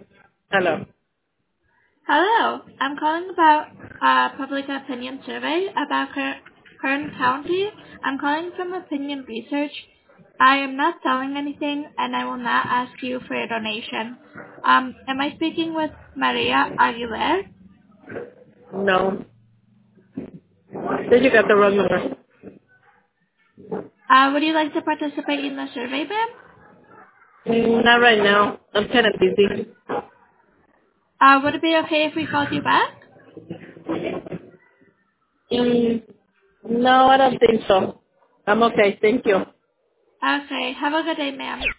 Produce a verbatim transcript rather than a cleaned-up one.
Hello. Hello, I'm calling about a public opinion survey about Kern Kern County. I'm calling from Opinion Research. I am not selling anything, and I will not ask you for a donation. Um, am I speaking with Maria Aguilar? No. Then you got the wrong number. Uh, would you like to participate in the survey, ma'am? Mm, not right now. I'm kind of busy. Uh, would it be okay if we called you back? Mm, no, I don't think so. I'm okay. Thank you. Okay, have a good day, ma'am.